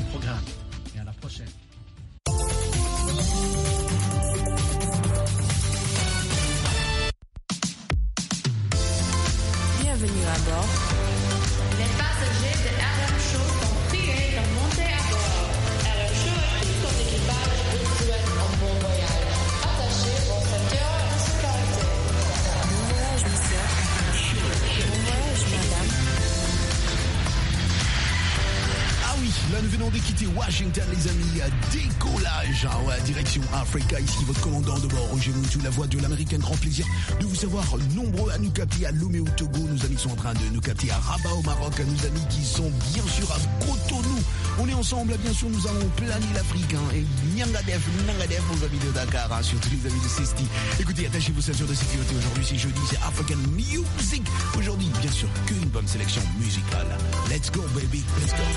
programme. Et à la prochaine. Bienvenue à bord. Les passagers de RM Show sont priés de monter à bord. RM Show et tout son équipage vous souhaitent un bon voyage. Attachez vos ceintures de sécurité. Bon voyage, monsieur. Bon voyage, madame. Ah oui, là nous venons de quitter Washington, les amis. Décollage, direction Africa. Ici votre commandant de bord, Roger Moutou, la voix de l'Amérique. Un grand plaisir de vous savoir nombreux à nous capter à Lomé au Togo. Nos amis sont en train de nous capter à Rabat au Maroc. Nos amis qui sont bien sûr à Cotonou. On est ensemble, bien sûr, nous allons planer l'Afrique. Et Nyangadef, aux amis de Dakar, surtout les amis de Sesti. Écoutez, attachez vos ceintures de sécurité. Aujourd'hui, c'est jeudi, c'est African Music. Aujourd'hui, bien sûr, qu'une bonne sélection musicale. Let's go, baby, let's go.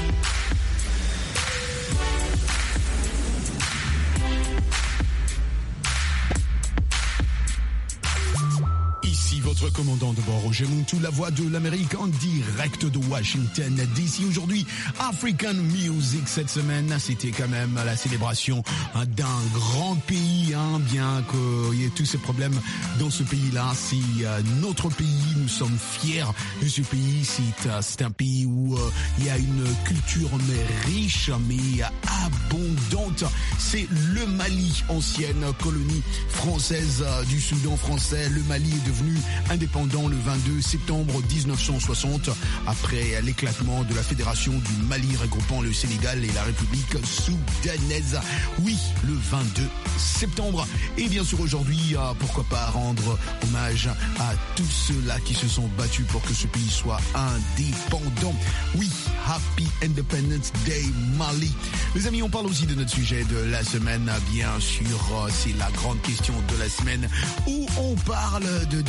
Ici votre commandant de bord, Roger Moutou, la voix de l'Amérique en direct de Washington DC. Aujourd'hui, African Music cette semaine, c'était quand même la célébration d'un grand pays, bien qu'il y ait tous ces problèmes dans ce pays-là. C'est notre pays, nous sommes fiers de ce pays. C'est un pays où il y a une culture mais riche, mais abondante. C'est le Mali, ancienne colonie française du Soudan français. Le Mali est devenu indépendant le 22 septembre 1960 après l'éclatement de la fédération du Mali regroupant le Sénégal et la République soudanaise. Oui, le 22 septembre. Et bien sûr aujourd'hui, pourquoi pas rendre hommage à tous ceux-là qui se sont battus pour que ce pays soit indépendant. Oui, Happy Independence Day Mali. Les amis, on parle aussi de notre sujet de la semaine. Bien sûr, c'est la grande question de la semaine où on parle de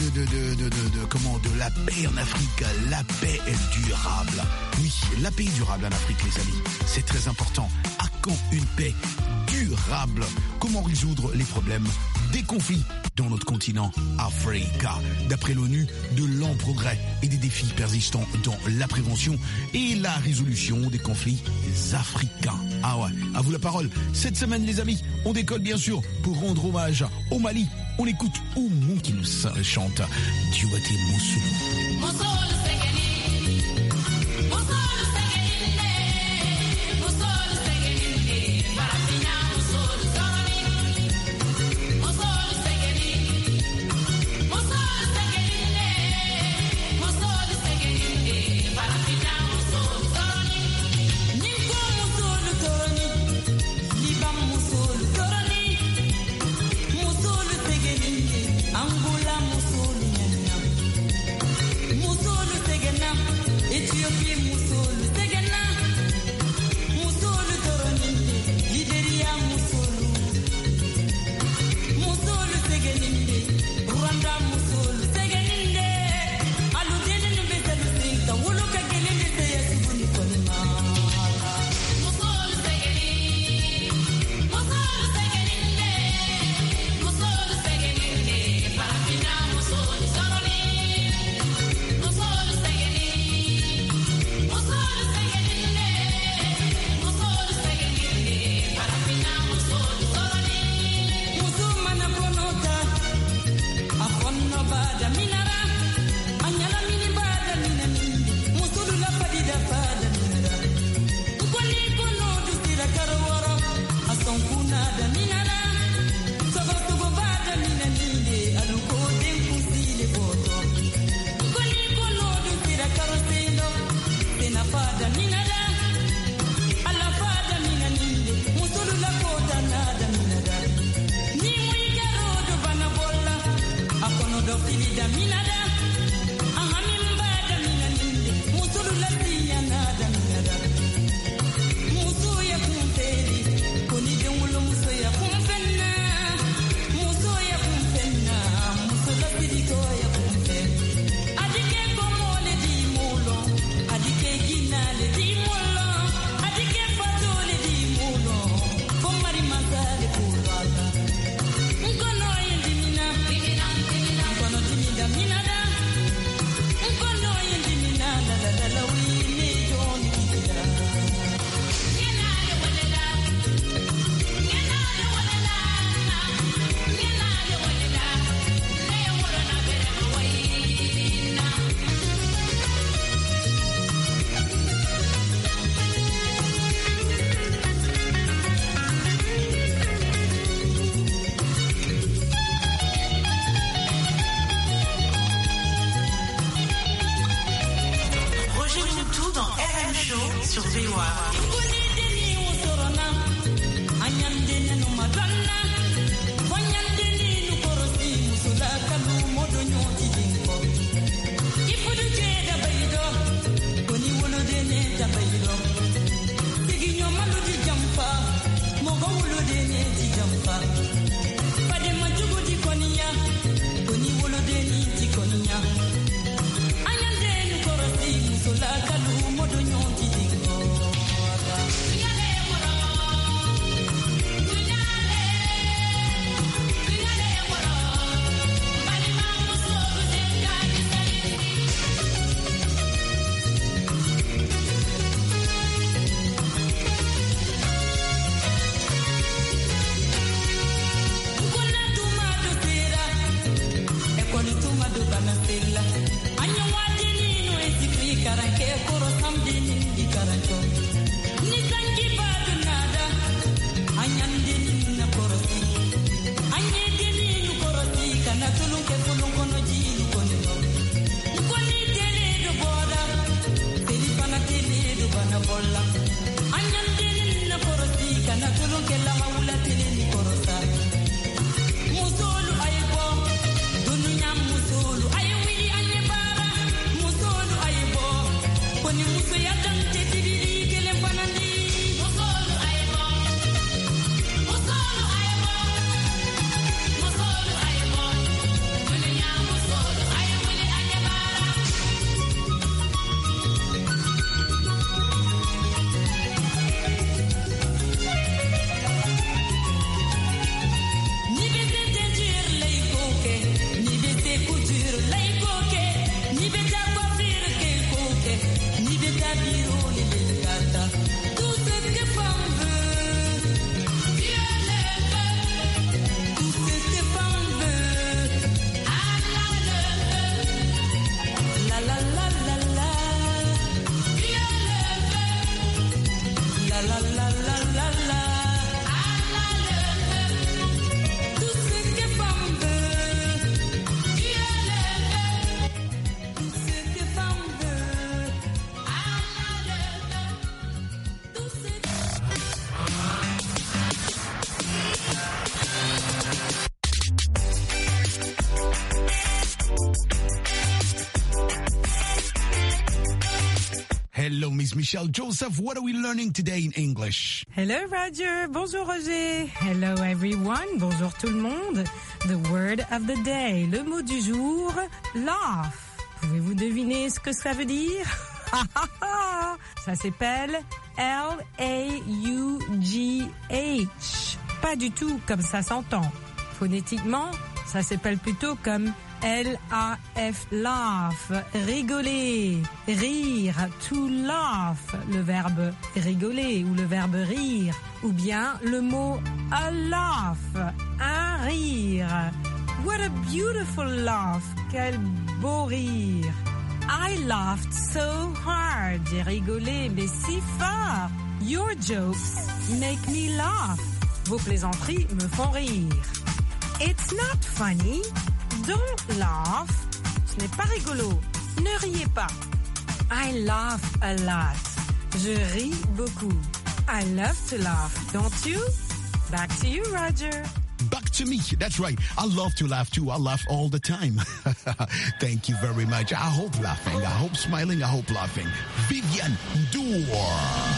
la paix en Afrique. La paix est durable. Oui, la paix est durable en Afrique, les amis. C'est très important. À quand une paix durable? Comment résoudre les problèmes des conflits dans notre continent Africa? D'après l'ONU, de lents progrès et des défis persistants dans la prévention et la résolution des conflits africains. Ah ouais, à vous la parole. Cette semaine, les amis, on décolle bien sûr pour rendre hommage au Mali. On écoute Oumou qui nous chante Djouati Moussoulou. Minada Hello, Miss Michelle Joseph. What are we learning today in English? Hello, Roger. Bonjour, Roger. Hello, everyone. Bonjour, tout le monde. The word of the day. Le mot du jour, laugh. Pouvez-vous deviner ce que ça veut dire? Ça s'appelle L-A-U-G-H. Pas du tout comme ça s'entend. Phonétiquement, ça s'appelle plutôt comme L-A-F, laugh, rigoler, rire, to laugh, le verbe rigoler ou le verbe rire, ou bien le mot a laugh, un rire. What a beautiful laugh, quel beau rire. I laughed so hard, j'ai rigolé mais si fort. Your jokes make me laugh. Vos plaisanteries me font rire. It's not funny. Don't laugh. Ce n'est pas rigolo. Ne riez pas. I laugh a lot. Je ris beaucoup. I love to laugh, don't you? Back to you, Roger. Back to me. That's right. I love to laugh too. I laugh all the time. Thank you very much. I hope laughing. I hope smiling. I hope laughing. Viviane Ndour.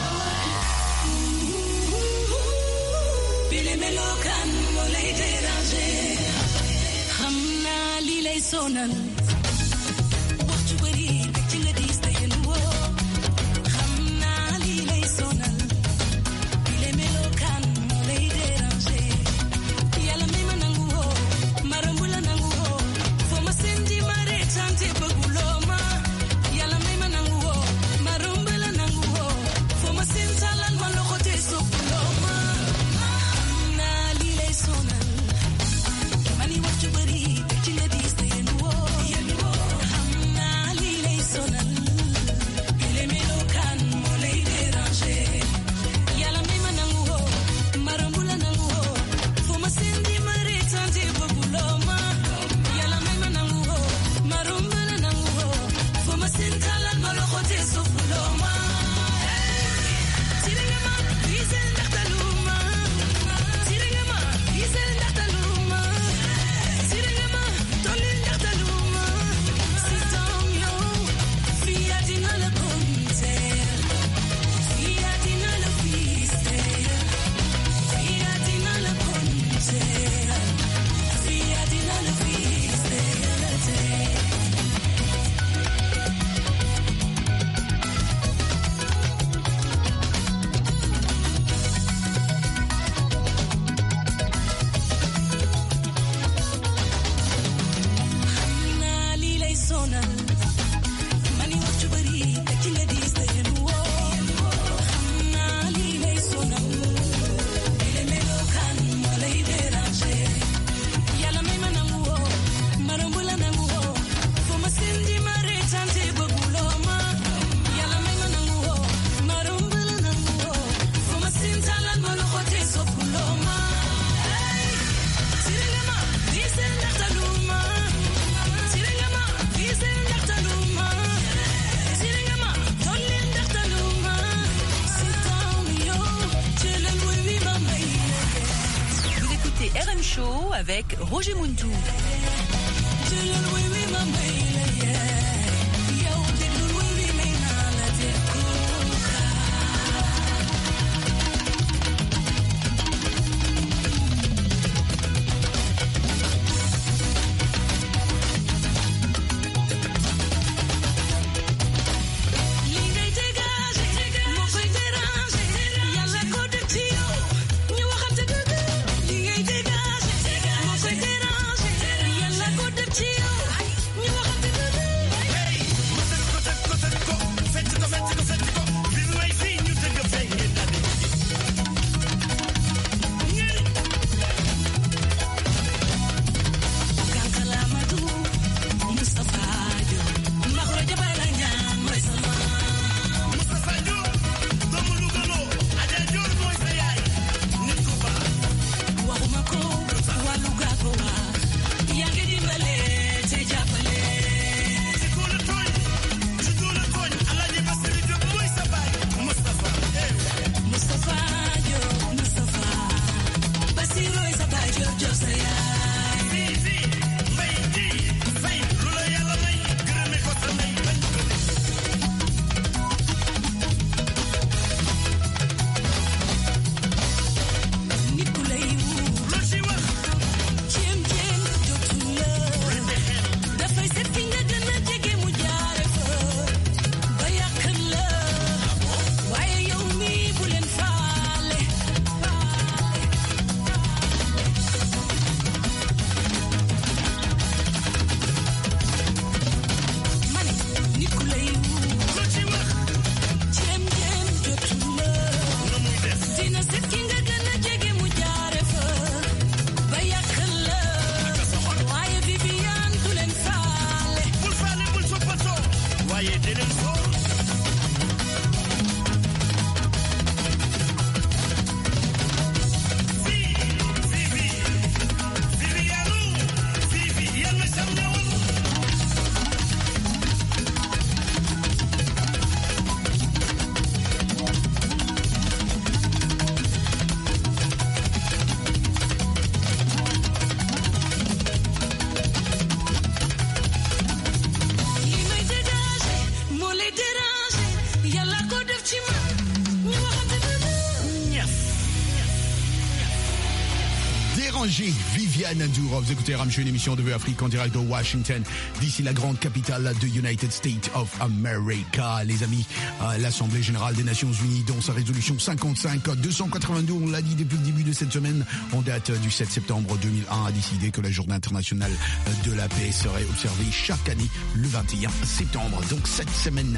Sonal waxtu bari ci nga dis te yeen wo xamna li lay sonal le melokan lay déranger yalla may ma nangu wo marambu la nangu wo fo ma sendi mare tante beguloma yalla may ma nangu wo marambu la nangu wo fo ma sentalal ma loxote sokuloma xamna li lay sonal mani waxtu bari ci nga dis te yeen wo xamna li lay Show avec Roger Muntou. Viviane Ndour, vous écoutez Ramshu, une émission de Vue Afrique en direct de Washington, d'ici la grande capitale de United States of America. Les amis, l'Assemblée Générale des Nations Unies, dans sa résolution 55-282, on l'a dit depuis le début de cette semaine, en date du 7 septembre 2001, a décidé que la Journée internationale de la paix serait observée chaque année le 21 septembre. Donc cette semaine,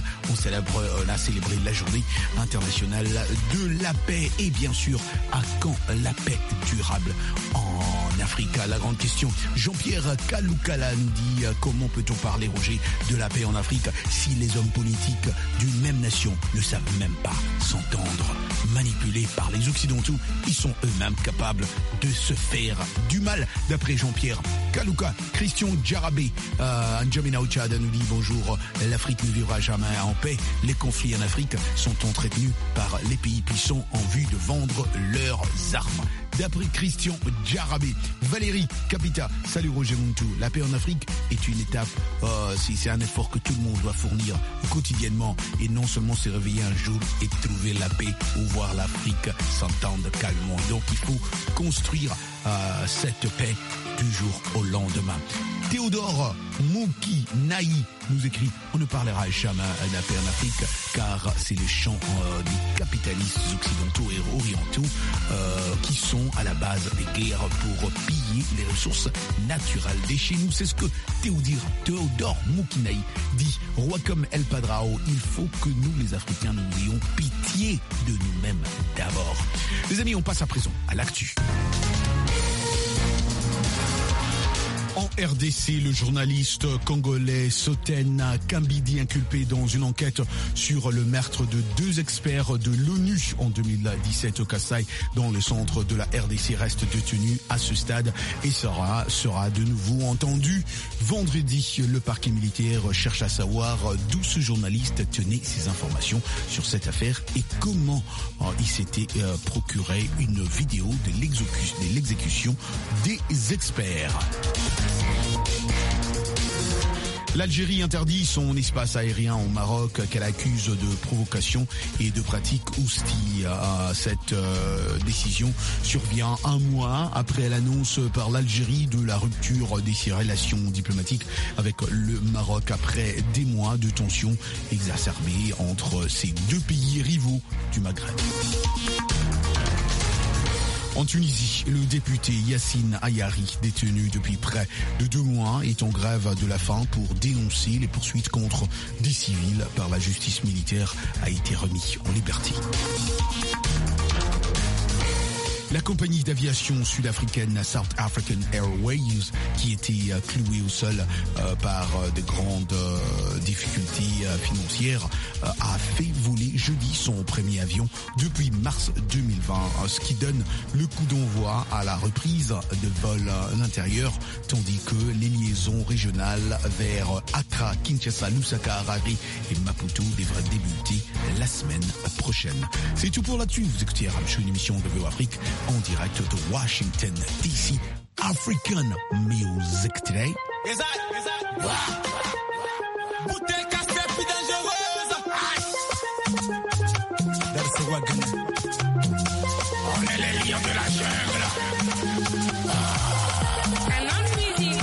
on a célébré la Journée internationale de la paix. Et bien sûr, à quand la paix durable en Afrique? La grande question. Jean-Pierre Kaloukala nous dit comment peut-on parler, Roger, de la paix en Afrique si les hommes politiques d'une même nation ne savent même pas s'entendre? Manipulés par les Occidentaux, ils sont eux-mêmes capables de se faire du mal. D'après Jean-Pierre Kalouka, Christian Djarabé, N'Djamena Ochada nous dit bonjour, l'Afrique ne vivra jamais en paix. Les conflits en Afrique sont entretenus par les pays puissants en vue de vendre leurs armes. D'après Christian Djarabé, Valérie Capita, salut Roger Muntou. La paix en Afrique est une étape, c'est un effort que tout le monde doit fournir quotidiennement et non seulement se réveiller un jour et trouver la paix ou voir l'Afrique s'entendre calmement. Donc il faut construire cette paix du jour au lendemain. Théodore Mouki Naï nous écrit: on ne parlera jamais de la paix en Afrique car c'est les champs des capitalistes occidentaux et orientaux qui sont à la base des guerres pour piller les ressources naturelles de chez nous. C'est ce que Théodore Mouki Naï dit. Roi comme El Padrao, il faut que nous les Africains nous ayons pitié de nous-mêmes d'abord. Les amis, on passe à présent à l'actu. En RDC, le journaliste congolais Soten Kambidi inculpé dans une enquête sur le meurtre de 2 experts de l'ONU en 2017 au Kasaï dans le centre de la RDC reste détenu à ce stade et sera de nouveau entendu vendredi. Le parquet militaire cherche à savoir d'où ce journaliste tenait ses informations sur cette affaire et comment il s'était procuré une vidéo de l'exécution des experts. L'Algérie interdit son espace aérien au Maroc qu'elle accuse de provocation et de pratiques hostiles. Cette décision survient un mois après l'annonce par l'Algérie de la rupture des relations diplomatiques avec le Maroc après des mois de tensions exacerbées entre ces 2 pays rivaux du Maghreb. En Tunisie, le député Yassine Ayari, détenu depuis près de 2 mois, est en grève de la faim pour dénoncer les poursuites contre des civils par la justice militaire, a été remis en liberté. La compagnie d'aviation sud-africaine South African Airways, qui était clouée au sol par de grandes difficultés financières, a fait voler jeudi son premier avion depuis mars 2020, ce qui donne le coup d'envoi à la reprise de vols intérieurs, tandis que les liaisons régionales vers Accra, Kinshasa, Lusaka, Harare et Maputo devraient débuter la semaine prochaine. C'est tout pour là-dessus. Vous écoutez Ramchou, une émission de VO Afrique en direct de Washington DC. African Music Today. Bouteille cassée plus dangereuse. On est les lions de la jungle. Un homme musique.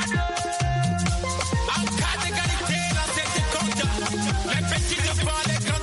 Les petits de pas les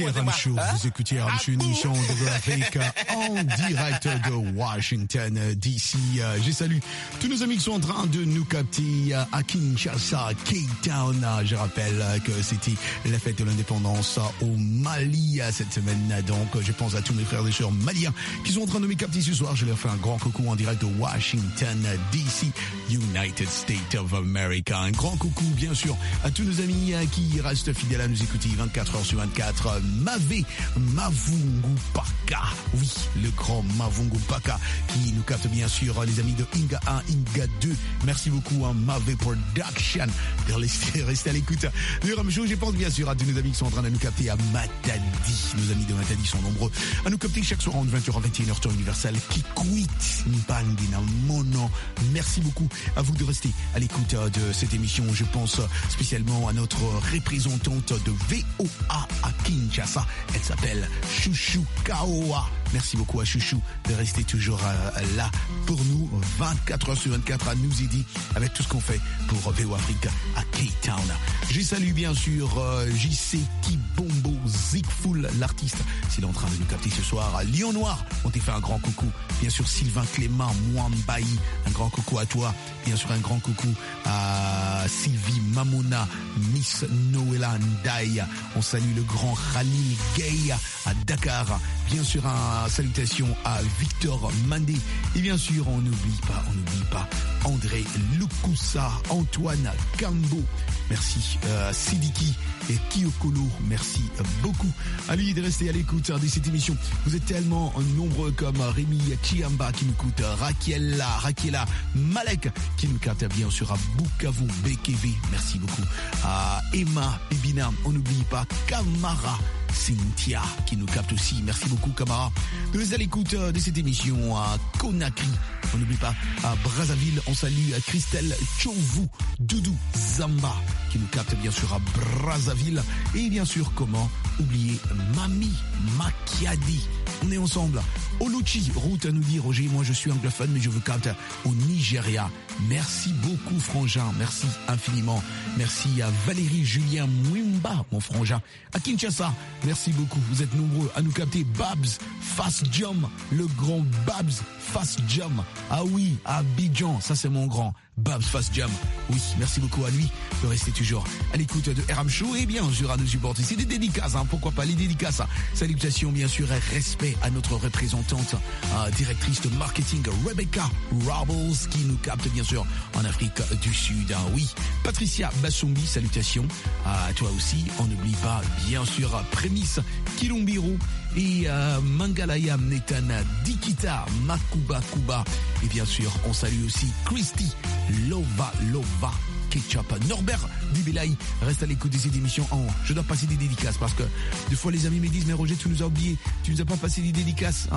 Ram Show. Vous écoutez Ram Show, une émission de l'Afrique en direct de Washington DC. Je salue tous nos amis qui sont en train de nous capter à Kinshasa, Cape Town. Je rappelle que c'était la fête de l'indépendance au Mali cette semaine. Donc, je pense à tous mes frères et sœurs maliens qui sont en train de me capter ce soir. Je leur fais un grand coucou en direct de Washington DC, United States of America. Un grand coucou, bien sûr, à tous nos amis qui restent fidèles à nous écouter 24 heures sur 24. Mavungu Paka. Oui, le grand Mavungu Paka qui nous capte bien sûr, les amis de Inga 1, Inga 2. Merci beaucoup à Mavé Production de rester à l'écoute du Ram Show. Je pense bien sûr à tous nos amis qui sont en train de nous capter à Matadi. Nos amis de Matadi sont nombreux à nous capter chaque soir en 20h à 21h temps universel. Kikwit Mbangina Mono. Merci beaucoup à vous de rester à l'écoute de cette émission. Je pense spécialement à notre représentante de VOA à Kinshasa. Elle s'appelle Chouchou Kaoa. Merci beaucoup à Chouchou de rester toujours là pour nous 24 heures sur 24 à nous aider avec tout ce qu'on fait pour VOA Afrique à Cape Town. Je salue bien sûr JC Kibombo Zigful, l'artiste, s'il est en train de nous capter ce soir. Lion Noir, on t'a fait un grand coucou. Bien sûr Sylvain Clément Mwambaï, un grand coucou à toi. Bien sûr un grand coucou à Sylvie Mamona, Miss Noëlla Ndaï. On salue le grand Khalil Gay à Dakar. Bien sûr un salutation à Victor Mandé. Et bien sûr on n'oublie pas André Lukusa, Antoine Kambo. Merci Sidiki et Kiyokolo. Merci beaucoup à lui de rester à l'écoute de cette émission. Vous êtes tellement nombreux comme Rémi Chiamba qui nous écoute, Rakiela Malek qui nous capte bien sûr à Bukavu, BKV. Merci beaucoup à Emma Bibina. On n'oublie pas Kamara Cynthia qui nous capte aussi. Merci beaucoup Kamara de rester à l'écoute de cette émission. À Conakry, on n'oublie pas à Brazzaville, on salue à Christelle Chovu Doudou Zamba qui nous capte bien sûr à Brazzaville. Et bien sûr, comment oublier Mami Makiadi. On est ensemble. Oluchi Route nous dit Roger, moi je suis anglophone mais je vous capte au Nigeria. Merci beaucoup frangin, merci infiniment. Merci à Valérie Julien Mwimba, mon frangin. À Kinshasa, merci beaucoup. Vous êtes nombreux à nous capter. Babs Fast Jump, le grand Babs Fast Jump. Ah oui, à Abidjan, ça c'est mon grand Babs Fast Jump. Oui, merci beaucoup à lui de rester toujours à l'écoute de Ram Show et bien sûr à nous supporter. C'est des dédicaces, pourquoi pas les dédicaces. Salutations bien sûr et respect à notre représentante, directrice de marketing Rebecca Robles qui nous capte bien sûr en Afrique du Sud. Oui, Patricia Bassombi, salutations à toi aussi. On n'oublie pas bien sûr Prémisse Kilombiru et Mangalaya Netana Dikita Makuba Kuba. Et bien sûr, on salue aussi Christy Lova Ketchup. Norbert Dubelaï reste à l'écoute de cette émission. Je dois passer des dédicaces parce que des fois les amis me disent mais Roger, tu nous as oublié, tu nous as pas passé des dédicaces.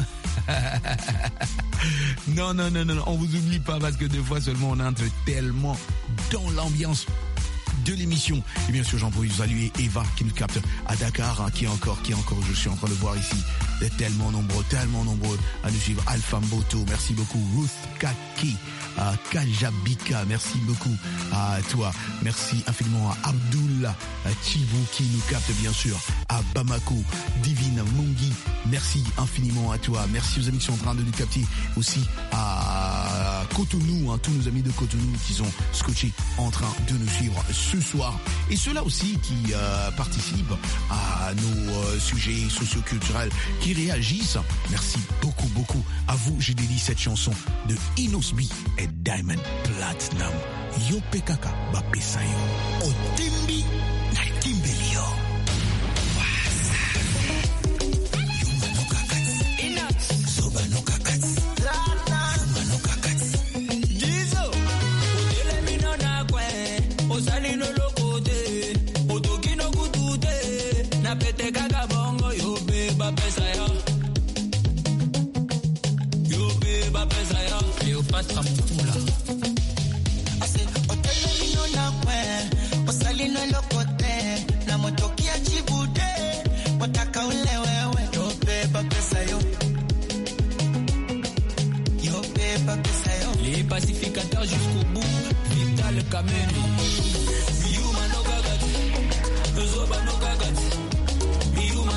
Non, on vous oublie pas parce que des fois seulement on entre tellement dans l'ambiance de l'émission. Et bien sûr, j'en peux vous saluer Eva qui nous capte à Dakar, qui est encore, je suis en train de voir ici, tellement nombreux à nous suivre. Alpha Mboto, merci beaucoup. Ruth Kaki, Kajabika, merci beaucoup à toi. Merci infiniment à Abdul Chivu qui nous capte bien sûr à Bamako. Divine Mungi, merci infiniment à toi. Merci aux amis qui sont en train de nous capter aussi à Cotonou, tous nos amis de Cotonou qui sont scotchés en train de nous suivre ce soir. Et ceux-là aussi qui participent à nos sujets socioculturels, qui réagissent. Merci beaucoup à vous. J'ai dédié cette chanson de Inosbi et Diamond Platinum. Yo Pekaka Bapesayo Otimbi na Kimbelio. Les pacificateurs jusqu'au bout, Vital Kameni. Biuma no gagat, Zoba no gagat, Biuma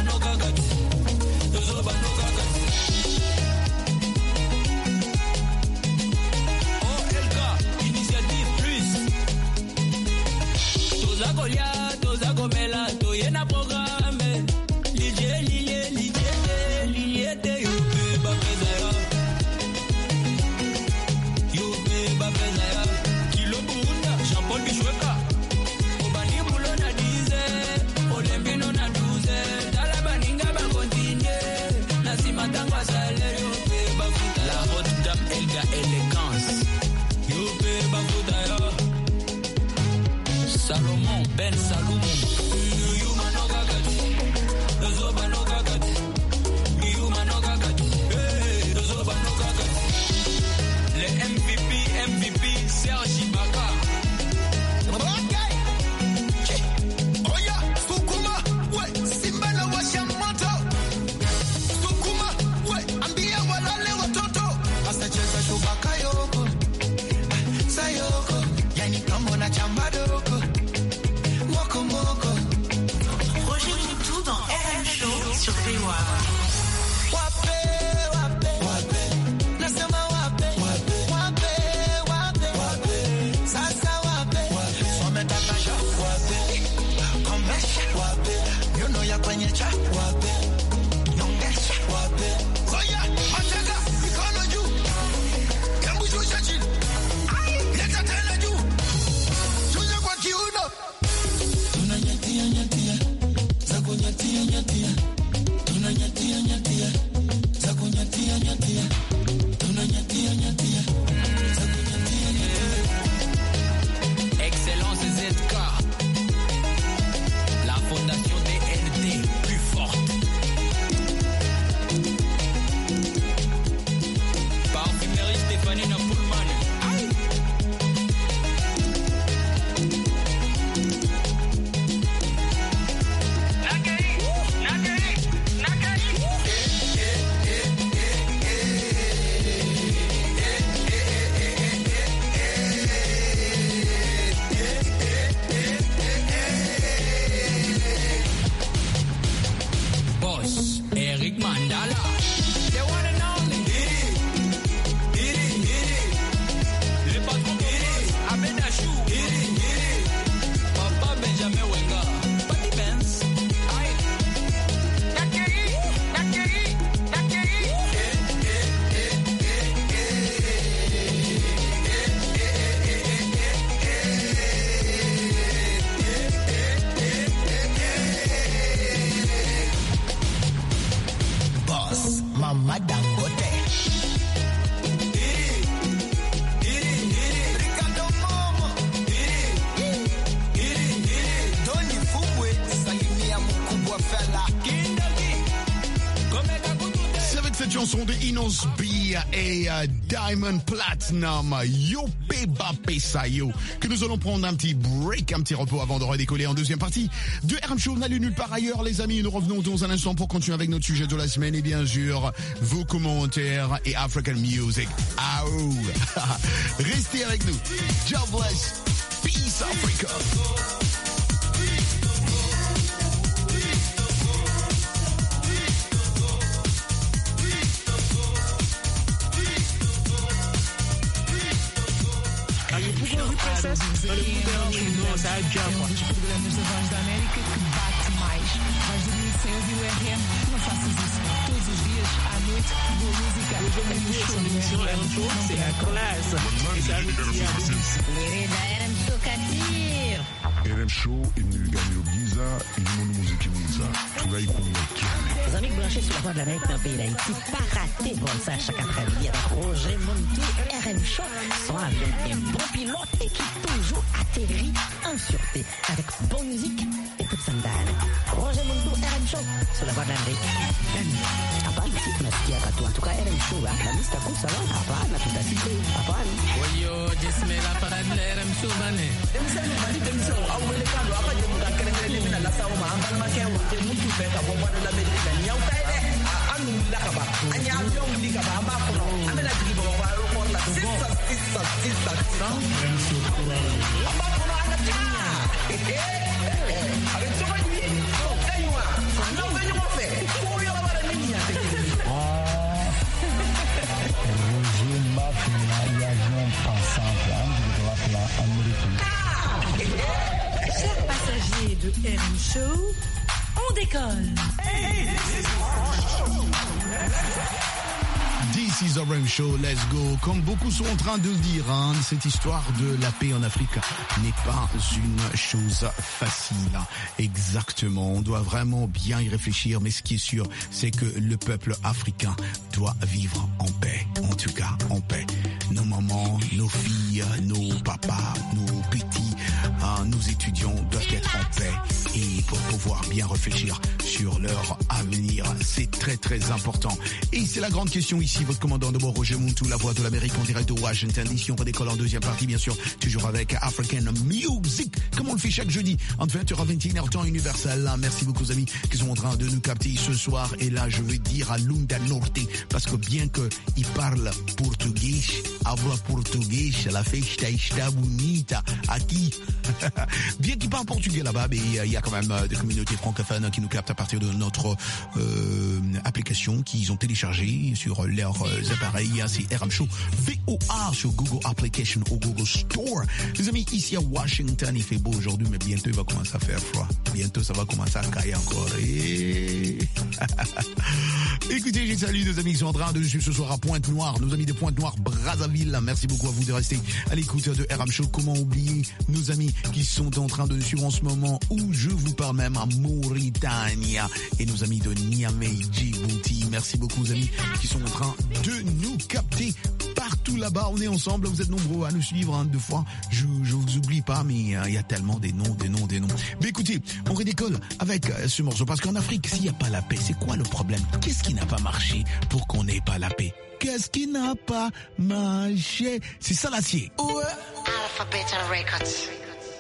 élégance. Youpe Babudaya. Salomon, Ben Salomon. Yuma no gagati. Dozoba no gagati. Yuma no gagati. Hey, Dozoba no gagati. Les MVP, Serge Ibaka. Roger Moutou dans RM Show sur VOA. Excellence ZK. La fondation DNT plus forte. Parfumerie Stéphanie Napoulman. Boss, Eric Mandala. The one and only. Le patron de Boss, Abed Achou. Papa Benjamin Wenga. Patty Benz. Aïe. Nakeri. Boss, Mama Dangote. Ricardo Momo. Doni Fubwe, salimia mkubwa fella. C'est avec cette chanson de Inos B et Diamond Platinum, Yope Bape Sayo, que nous allons prendre un petit break, un petit repos avant de redécoller en deuxième partie de RM Show. N'allez nulle part ailleurs, les amis. Nous revenons dans un instant pour continuer avec notre sujet de la semaine et bien sûr vos commentaires et African Music. Aou. Restez avec nous. God bless. Peace Africa. Dos programas da Voz da América que bate mais. Vais dormir cedo e o RM, não faças isso. Todos os dias, à noite, boa música. C'est la classe. RM Show Katir. RM Show iniliganyo giza ilimono muziki mwiza tunaikumbatiana. Les amis branchés sur la Voix de l'Amérique dans le pays d'Haïti, pas raté bon ça chaque après-midi avec Roger Moutou, RM Show, soit avec un bon pilote et qui toujours atterrit en sûreté avec bonne musique et toute sandale. Roger Moutou, RM Show, sur la Voix de l'Amérique. Hapana, si tunasikia katu. En tout cas, RM Show, Alhamisi takuwa sawa. Hapana, tutasikia. Hapana. Oyo, Jesmela parade la RM Show bane. Emisani bali demisho au wele kando apa je muka kere mina la sawo ma ambal ma kewa je mutu fe ka bo bado la medika ni au taide anu la ka ba anya avion li ka ba amba ko no amena jigi bo ba ro ko la sisa amba ko no ana cha avec so ba ni kaywa no be yo fe ko yo la ba ni ya Roger Mafia y a jeune ensemble de la plan américain. Chers passagers de RM Show, on décolle. This is the RM Show, let's go. Comme beaucoup sont en train de le dire, hein, cette histoire de la paix en Afrique n'est pas une chose facile. Exactement, on doit vraiment bien y réfléchir, mais ce qui est sûr, c'est que le peuple africain doit vivre en paix, en tout cas en paix. Nos mamans, nos filles, nos papas, nos petits, nos étudiants doivent être en paix et pour pouvoir bien réfléchir sur leur avenir. C'est très très important. Et c'est la grande question ici, votre commandant de bord Roger Muntu, la voix de l'Amérique en direct de Washington DC. On redécolle en deuxième partie, bien sûr, toujours avec African Music, comme on le fait chaque jeudi, entre 20h à 21h, temps universel. Merci beaucoup aux amis qui sont en train de nous capter ce soir. Et là, je veux dire à Lunda Norte, parce que bien qu'il parle portugais, habla portugais, la festa está bonita, aqui. Bien qu'il parle portugais là-bas, mais il y a quand même des communautés francophones qui nous captent à partir de notre application qu'ils ont téléchargée sur leurs appareils. C'est RM Show VOA sur Google Application ou Google Store. Les amis, ici à Washington, il fait beau aujourd'hui, mais bientôt il va commencer à faire froid. Bientôt ça va commencer à cailler encore. Écoutez, je salue nos amis qui sont en train de suivre ce soir à Pointe-Noire, nos amis de Pointe-Noire, Brazzaville. Merci beaucoup à vous de rester à l'écoute de RM Show. Comment oublier nos amis qui sont en train de nous suivre en ce moment où je vous parle même à Mauritanie et nos amis de Niamey, Djibouti. Merci beaucoup aux amis qui sont en train de nous capter partout là-bas. On est ensemble, vous êtes nombreux à nous suivre, hein, deux fois. Je vous oublie pas, mais il y a tellement des noms. Mais écoutez, on redécolle avec ce morceau parce qu'en Afrique, s'il n'y a pas la paix, c'est quoi le problème? Qu'est-ce qui n'a pas marché pour qu'on n'ait pas la paix? Qu'est-ce qui n'a pas marché? C'est ça l'acier. Ouais. Alphabet Records.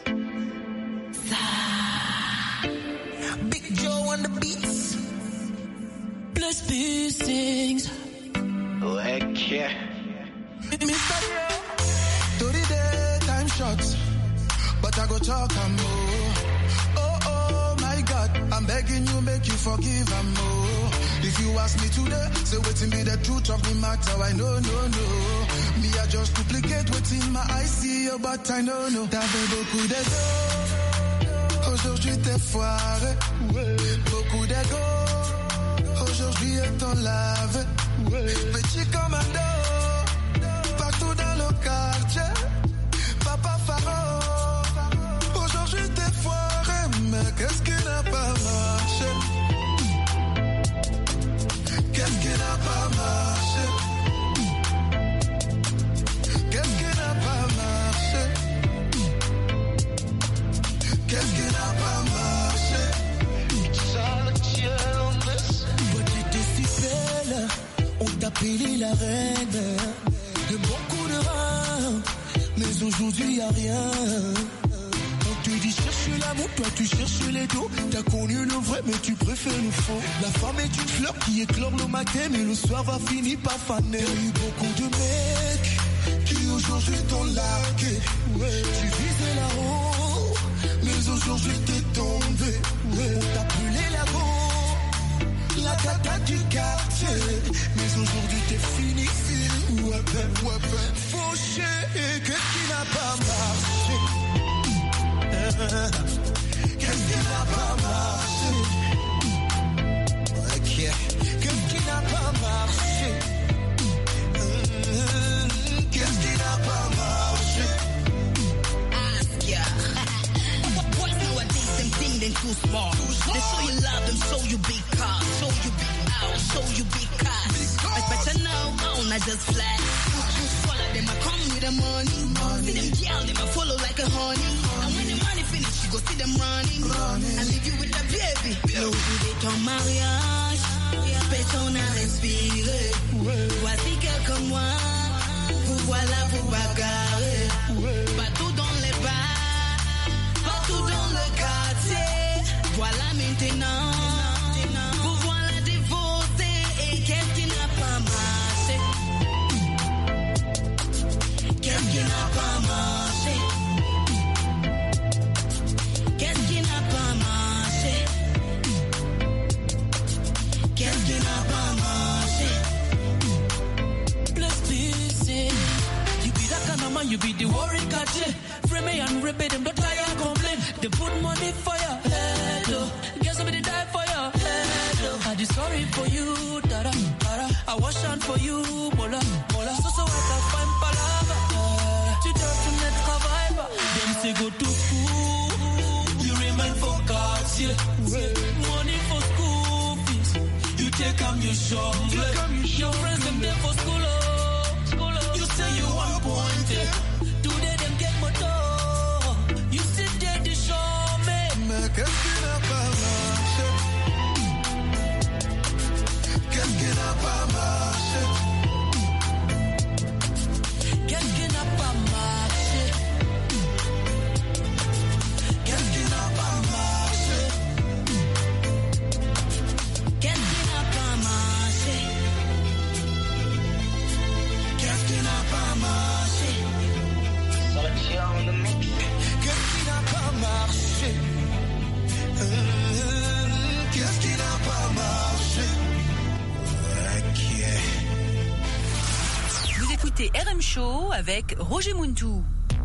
Big Joe on the beats. Plus piercings. Okay. Mr. To the daytime shots, but I go talk and more. Oh my God, I'm begging you, make you forgive and more. If you ask me today, say waiting be the truth of the matter. I know, no. Me I just duplicate what's in my eyes, see you, but I know, no. T'avais beaucoup d'ego, aujourd'hui t'es foiré. Beaucoup d'ego, aujourd'hui est en lave. Petit commando, partout dans le quartier. Papa Faro, aujourd'hui t'es foiré. Mais qu'est-ce qui n'a pas marché? Qu'est-ce qui n'a pas marché? Qu'est-ce qui n'a pas marché? Qu'est-ce qui n'a pas marché? Toi t'étais si belle, on t'appelait la reine. De beaucoup de reins, mais aujourd'hui y'a rien. On te dit chercher l'amour, toi tu cherches les dos. T'as connu le vrai, mais tu préfères le faux. La femme est une fleur qui éclore le matin, mais le soir va finir par faner. Y'a eu beaucoup de mecs qui aujourd'hui t'ont largué. Tu visais là-haut, mais aujourd'hui t'es tombé. On t'appelait la go, la cata du quartier, mais aujourd'hui t'es fini. Ouais, fauché, qu'est-ce qui n'a pas marché? Qu'est-ce qui n'a pas marché? Okay. Qu'est-ce qui n'a pas marché? Qu'est-ce qui n'a pas marché? Boys nowadays, them think they too smart. They show you love, them show you big cars, show you big house, show you big cars. I better know, I just fly. Follow them, I come with the money. See them girl, them I follow like a honey. And when the money finish, you go see them running. I leave you with the baby. No, de ton mariage, personne à respirer. Voici quelques mois, vous voilà, vous bagarrer. Partout dans les bars, partout dans le quartier. Voilà maintenant, vous voilà divorcé. Et qu'est-ce qui n'a pas marché? Qu'est-ce qui n'a pas marché? Qu'est-ce qui n'a pas marché? Qu'est-ce qui n'a pas marché? Plus piercing. You be that kind of man, you be the worry catcher. Free me and repeat them, don't try and complain. They put money for your head, oh. Get somebody die for your head, oh. I did sorry for you, da-da. I wash out for you, Take come your jungle. Your friends them there for school. You say you want pointed. Today them get moto. You sit there to show me. Mais qu'est-ce qui n'a pas marché? Qu'est-ce qui n'a pas marché? Qu'est-ce qui n'a pas marché? Qu'est-ce qui n'a pas marché? Qu'est-ce qui n'a pas marché? Qu'est-ce qui n'a pas marché? Qu'est-ce qui n'a pas marché? Qu'est-ce qui n'a pas marché? Vous écoutez RM Show avec Roger Muntou.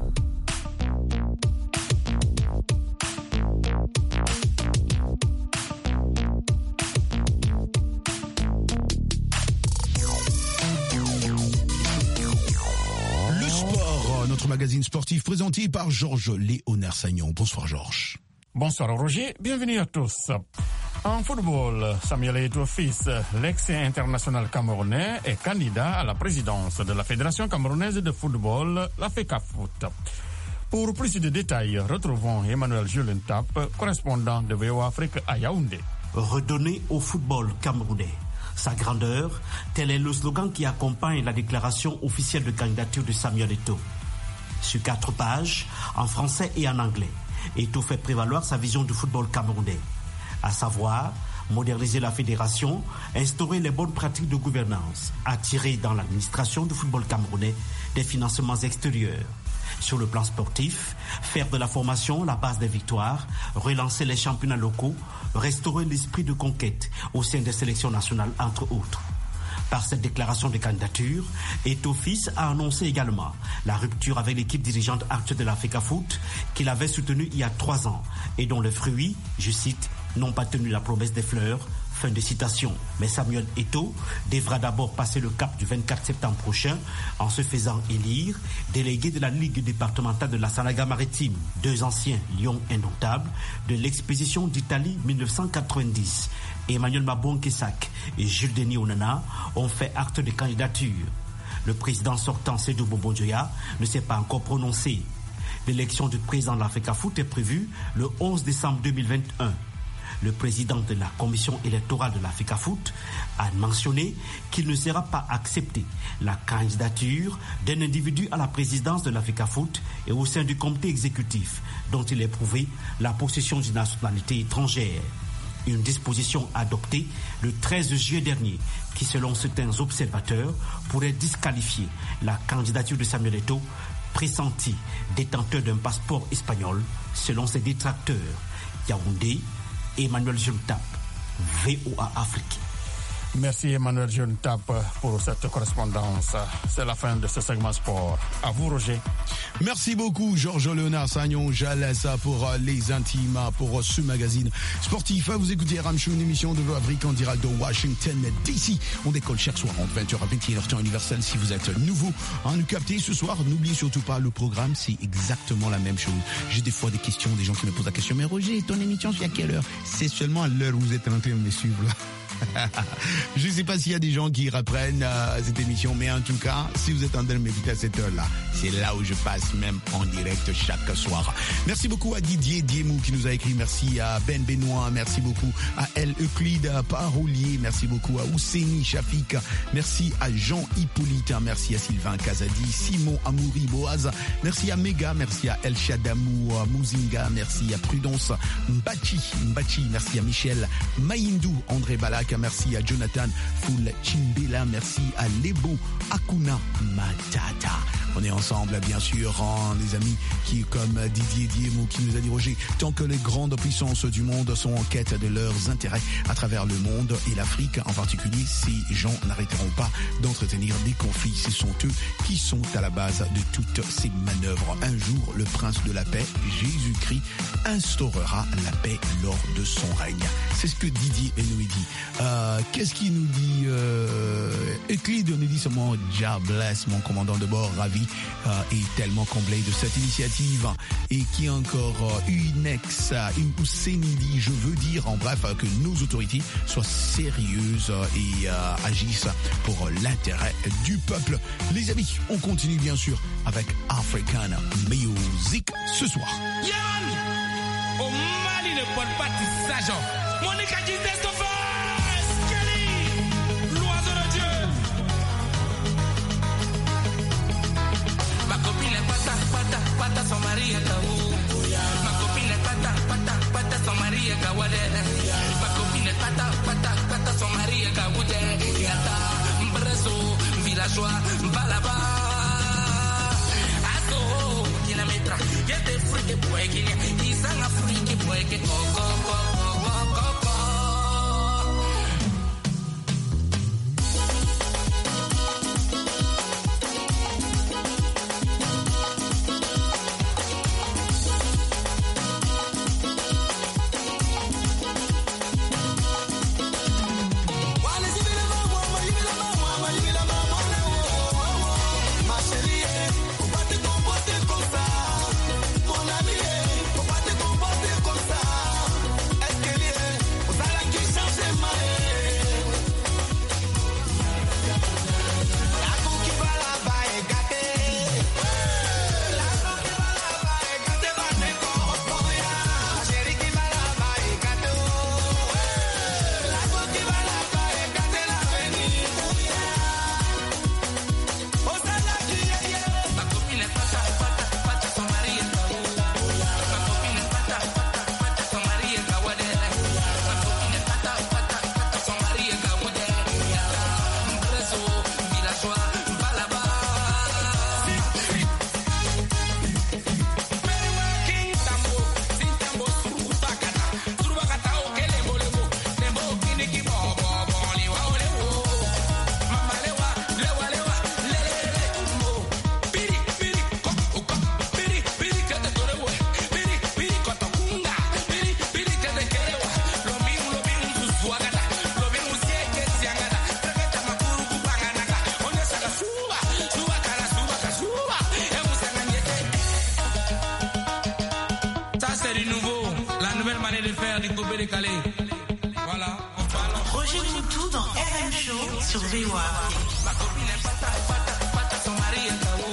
Le sport, notre magazine sportif présenté par Georges Léonard Sagnon. Bonsoir Georges. Bonsoir Roger, bienvenue à tous. En football, Samuel Eto'o-Fils, l'ex-international camerounais, est candidat à la présidence de la Fédération camerounaise de football, la FECAFOOT. Pour plus de détails, retrouvons Emmanuel Julien Tap, correspondant de VOA Afrique à Yaoundé. Redonner au football camerounais sa grandeur, tel est le slogan qui accompagne la déclaration officielle de candidature de Samuel Eto'o. Sur 4 pages, en français et en anglais, Eto'o fait prévaloir sa vision du football camerounais, à savoir moderniser la fédération, instaurer les bonnes pratiques de gouvernance, attirer dans l'administration du football camerounais des financements extérieurs. Sur le plan sportif, faire de la formation la base des victoires, relancer les championnats locaux, restaurer l'esprit de conquête au sein des sélections nationales, entre autres. Par cette déclaration de candidature, Eto'o-Fils a annoncé également la rupture avec l'équipe dirigeante actuelle de la FECAFOOT qu'il avait soutenue il y a 3 ans et dont les fruits, je cite, n'ont pas tenu la promesse des fleurs. Fin de citation. Mais Samuel Eto'o devra d'abord passer le cap du 24 septembre prochain en se faisant élire délégué de la Ligue départementale de la Sanaga-Maritime. 2 anciens lions indomptables de l'expédition d'Italie 1990, Emmanuel Mabouanké-Sak et Jules Denis Onana, ont fait acte de candidature. Le président sortant Sédou Bobo-Dioya ne s'est pas encore prononcé. L'élection du président de la FECAFOOT est prévue le 11 décembre 2021. Le président de la commission électorale de la FECAFOOT a mentionné qu'il ne sera pas accepté la candidature d'un individu à la présidence de la FECAFOOT et au sein du comité exécutif dont il est prouvé la possession d'une nationalité étrangère. Une disposition adoptée le 13 juillet dernier qui, selon certains observateurs, pourrait disqualifier la candidature de Samuel Eto'o, pressenti détenteur d'un passeport espagnol, selon ses détracteurs. Yaoundé, Emmanuel Juntap, VOA Afrique. Merci Emmanuel Juntap pour cette correspondance. C'est la fin de ce segment sport. À vous Roger. Merci beaucoup Georges Léonard Sagnon. J'allais ça pour les intimes, pour ce magazine sportif. Vous écoutez RM Show, une émission de VOA Afrique en direct de Washington DC. On décolle chaque soir entre 20h à 21h temps universel. Si vous êtes nouveau à nous capter ce soir, n'oubliez surtout pas le programme, c'est exactement la même chose. J'ai des fois des questions, des gens qui me posent la question, mais Roger, ton émission c'est à quelle heure? C'est seulement à l'heure où vous êtes en train de me suivre là. Je ne sais pas s'il y a des gens qui reprennent cette émission, mais en tout cas, si vous êtes en train de m'écouter à cette heure-là, c'est là où je passe même en direct chaque soir. Merci beaucoup à Didier Diemou qui nous a écrit, merci à Ben Benoît, merci beaucoup à El Euclide Parolier, merci beaucoup à Ouseni Chafik, merci à Jean Hippolyte, merci à Sylvain Kazadi, Simon Amouri Boaz, merci à Mega, merci à El Shadamou Mouzinga, merci à Prudence Mbachi, merci à Michel Maïndou, André Balak, merci à Jonathan Foul Chimbela, merci à Lebo Akuna Matata. On est ensemble, bien sûr, les amis qui, comme Didier Diemou qui nous a dit, Roger, tant que les grandes puissances du monde sont en quête de leurs intérêts à travers le monde et l'Afrique en particulier, ces gens n'arrêteront pas d'entretenir des conflits. Ce sont eux qui sont à la base de toutes ces manœuvres. Un jour, le prince de la paix, Jésus-Christ, instaurera la paix lors de son règne. C'est ce que Didier nous dit. Qu'est-ce qu'il nous dit Euclide nous dit seulement, God bless, mon commandant de bord, ravi qui est tellement comblé de cette initiative et qui est encore une Sendi, je veux dire en bref que nos autorités soient sérieuses et agissent pour l'intérêt du peuple. Les amis, on continue bien sûr avec African Music ce soir. Yann, au Mali ne porte pas de sagent. Monica Jesus de face, Kelly, l'oiseau de Dieu. Ma copine est pata, son mari est Kaou. Ma copine est pata, son mari est Kawade. Ma copine est pata, son mari est Kawoude. Yata, Mbreso, villageois, Balaba. Asso, Kinametra, y'a des fruits qui pourraient qu'il y a. Ils sont africains qui pourraient qu'il y a. Voilà. Roger Moutou dans RM Show sur VOA. Ma copine est pata, son mari est Kaou.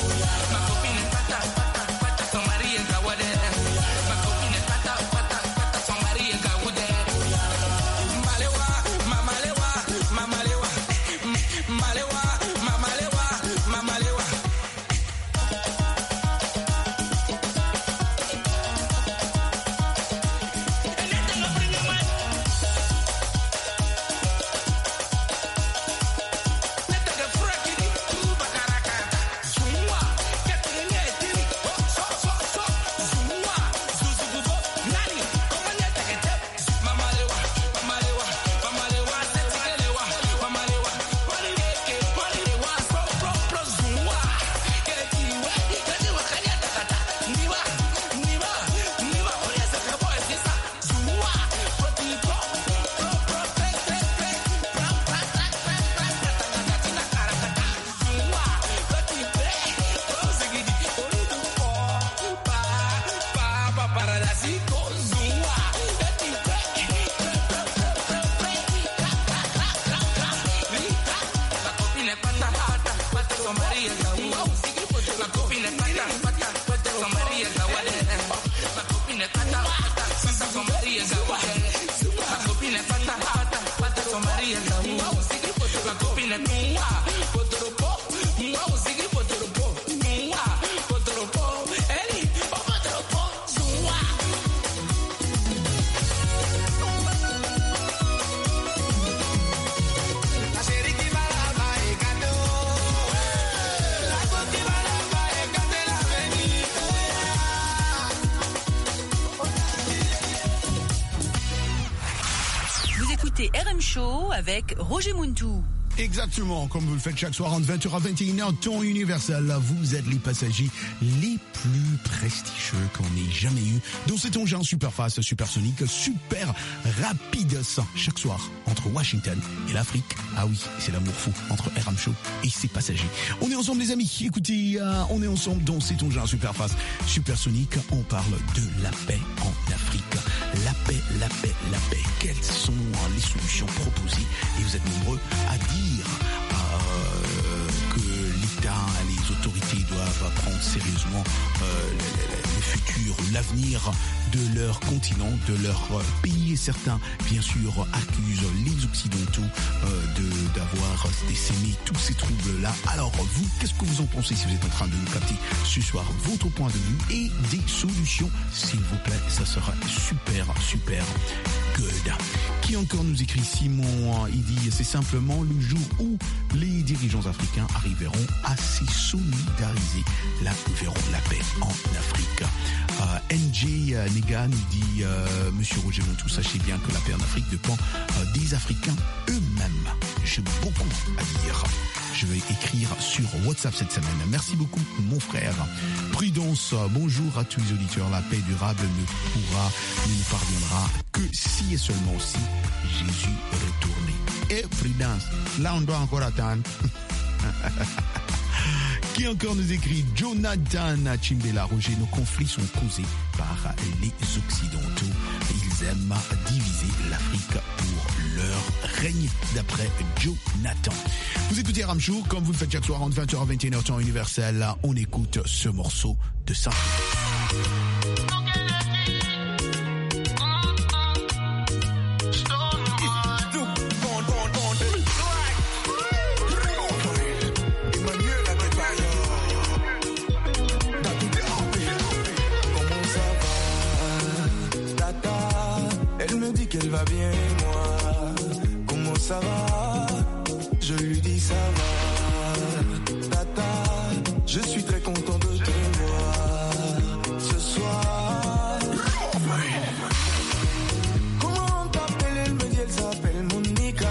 Ma copine est pata, son mari est Kawade. Ma copine est pata, son mari est Kawoude. Malewa, mamalewa, mamalewa. Malewa, mamalewa, mamalewa. Vous écoutez RM Show avec Roger Moutou. Exactement, comme vous le faites chaque soir entre 20h à 21h, temps universel. Vous êtes les passagers les plus prestigieux qu'on ait jamais eu dans cet engin super fast, supersonique, super rapide. Ça, chaque soir, entre Washington et l'Afrique. Ah oui, c'est l'amour fou entre RM Show et ses passagers. On est ensemble les amis, écoutez, on est ensemble dans cet engin super fast, supersonique. On parle de la paix en Afrique. La paix, la paix, la paix. Quelles sont les solutions proposées? Et vous êtes nombreux à dire que l'État, les autorités doivent prendre sérieusement le futur, l'avenir de leur continent, de leur pays. Et certains, bien sûr, accusent les Occidentaux d'avoir sémé tous ces troubles-là. Alors, vous, qu'est-ce que vous en pensez si vous êtes en train de nous capter ce soir? Votre point de vue et des solutions, s'il vous plaît, ça sera super, super good. Qui encore nous écrit? Simon, il dit c'est simplement le jour où les dirigeants africains arriveront à se solidariser, là verront la paix en Afrique. NJ Negan dit Monsieur Roger Montou, sachez bien que la paix en Afrique dépend des Africains eux-mêmes. J'ai beaucoup à dire. Je vais écrire sur WhatsApp cette semaine. Merci beaucoup, mon frère. Prudence, bonjour à tous les auditeurs. La paix durable ne nous parviendra que si et seulement si Jésus est retourné. Et prudence, là on doit encore attendre. Qui encore nous écrit? Jonathan Chimbela, Roger, nos conflits sont causés par les Occidentaux. Ils aiment diviser l'Afrique pour leur règne, d'après Jonathan. Vous écoutez RM Show, comme vous le faites chaque soir entre 20h à 21h, temps universel. On écoute ce morceau de ça. Elle va bien et moi, comment ça va? Je lui dis ça va, tata, je suis très content de te voir ce soir. Comment on t'appelle? Elle me dit elle s'appelle Monica.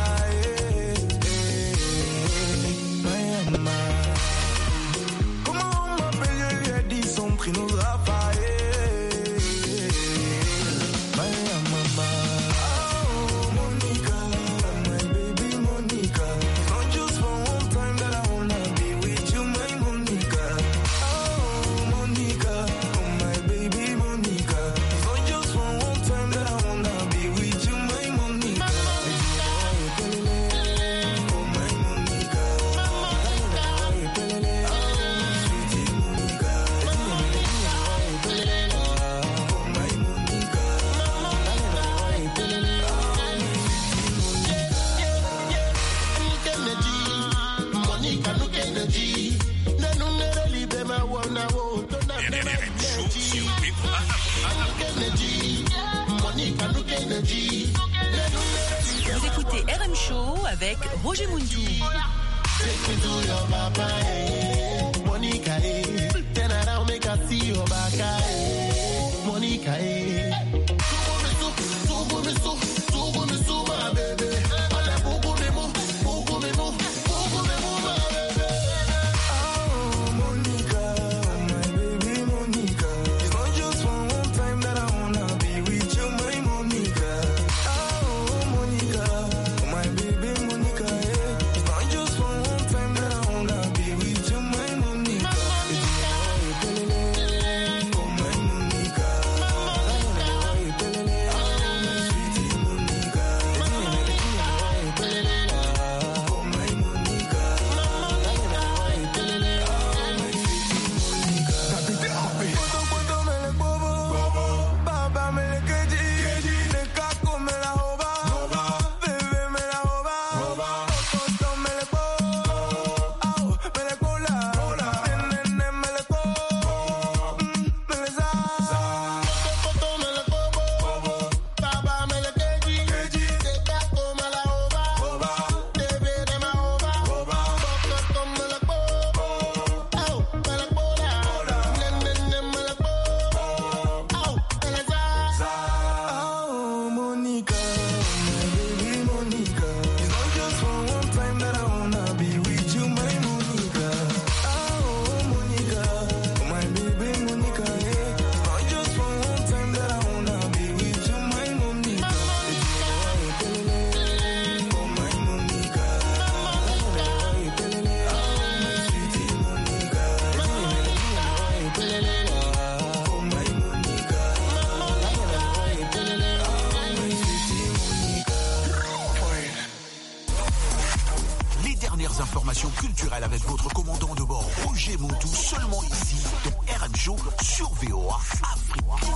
Comment on m'appelle? Je lui ai dit son prénom Raphaël. Vous écoutez RM Show avec Roger Montou. l'information culturelle avec votre commandant de bord Roger Montou, seulement ici dans RM Show sur VOA Afrique.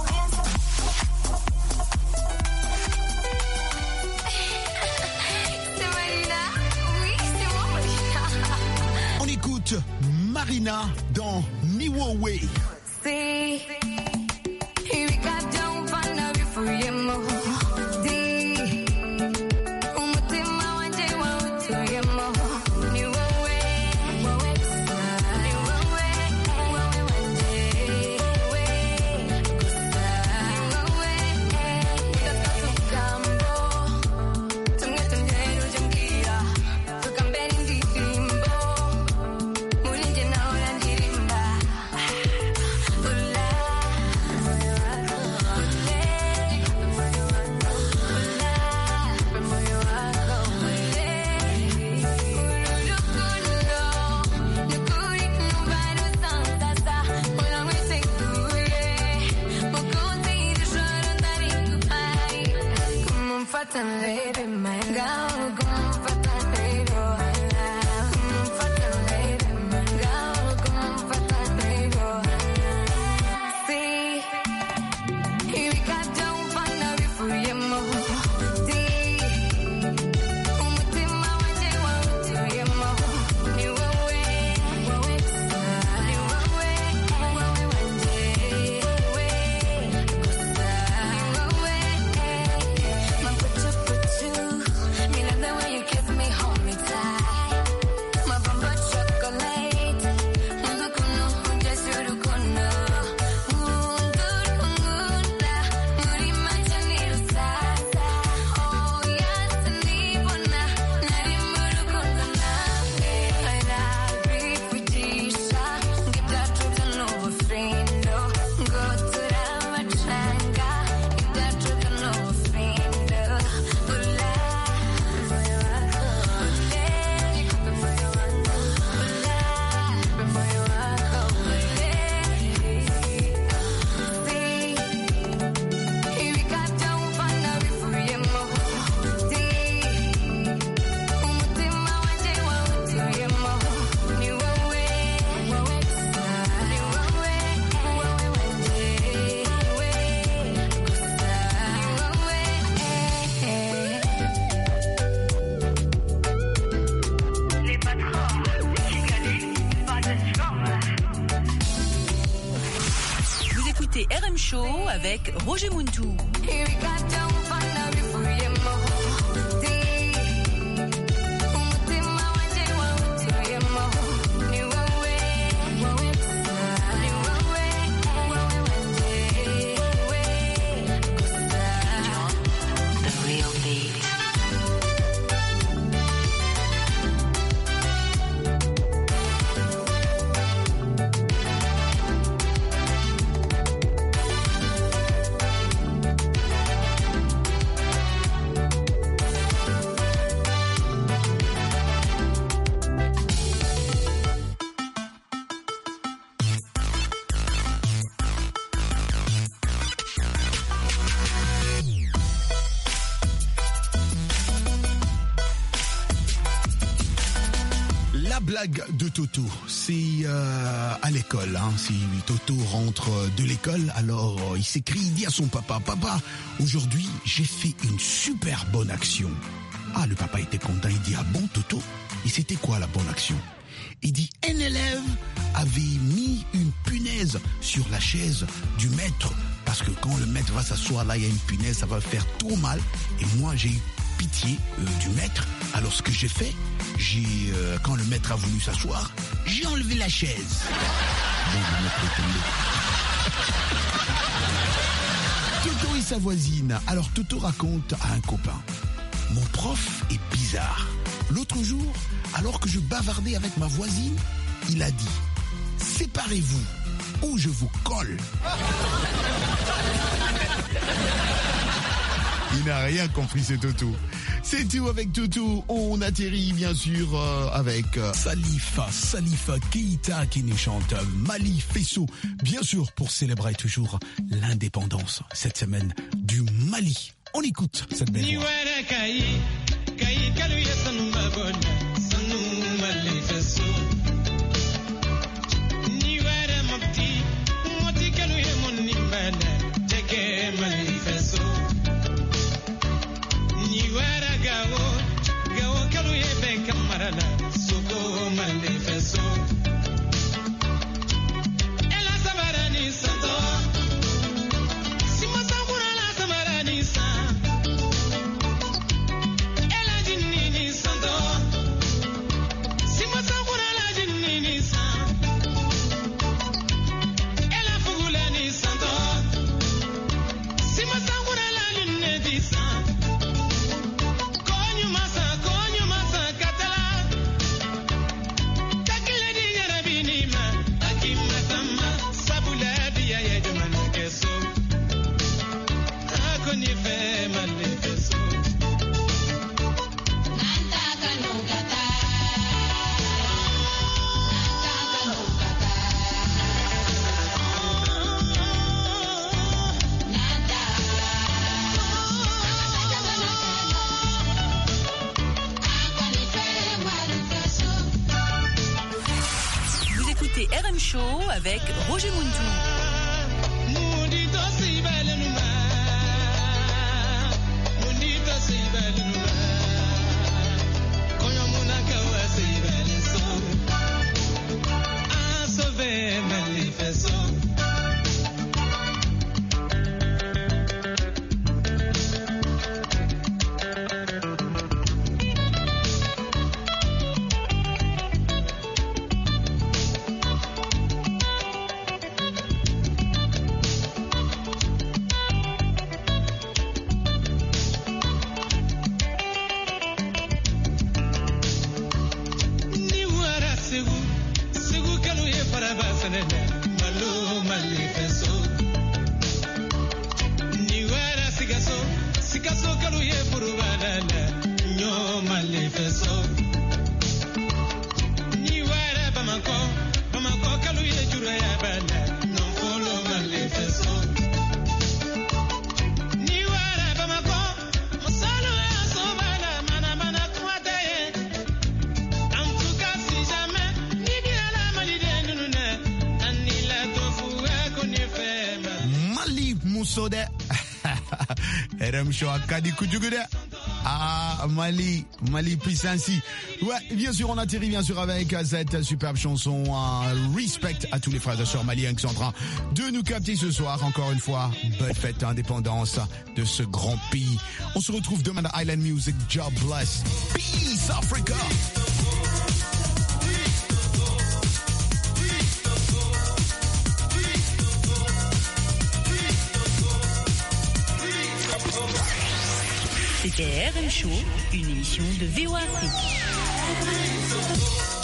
C'est Marina. Oui, c'est moi, Marina. On écoute Marina dans Niwowe. See, here we got down for now before you move. RM Show avec Roger Montou. Blague de Toto, c'est à l'école. Hein. Si Toto rentre de l'école, alors il s'écrie, il dit à son papa, « Papa, aujourd'hui, j'ai fait une super bonne action. » Ah, le papa était content, il dit, « Ah bon, Toto? Et c'était quoi la bonne action ?» Il dit, « Un élève avait mis une punaise sur la chaise du maître, parce que quand le maître va s'asseoir, là, il y a une punaise, ça va faire trop mal. Et moi, j'ai eu pitié du maître. Alors ce que j'ai fait, quand le maître a voulu s'asseoir, j'ai enlevé la chaise. » Bon, le maître est tombé. Toto et sa voisine. Alors Toto raconte à un copain, « Mon prof est bizarre. L'autre jour, alors que je bavardais avec ma voisine, il a dit, « Séparez-vous ou je vous colle. » Il n'a rien compris, c'est Toto. C'est tout avec Toto. On atterrit bien sûr avec Salifa Keita qui nous chante Mali Fesso. Bien sûr pour célébrer toujours l'indépendance cette semaine du Mali. On écoute cette belle voix. RM Show avec Roger Muntou. Sode RM Show Akadi Kutugude. Ah, Mali puissance. Ouais, bien sûr, on atterrit bien sûr avec cette superbe chanson. Respect à tous les frères et sœurs maliens qui sont en train de nous capter ce soir. Encore une fois, bonne fête d'indépendance de ce grand pays. On se retrouve demain à Island Music. God bless. Peace Africa. C'était RM Show, une émission de VOA Afrique.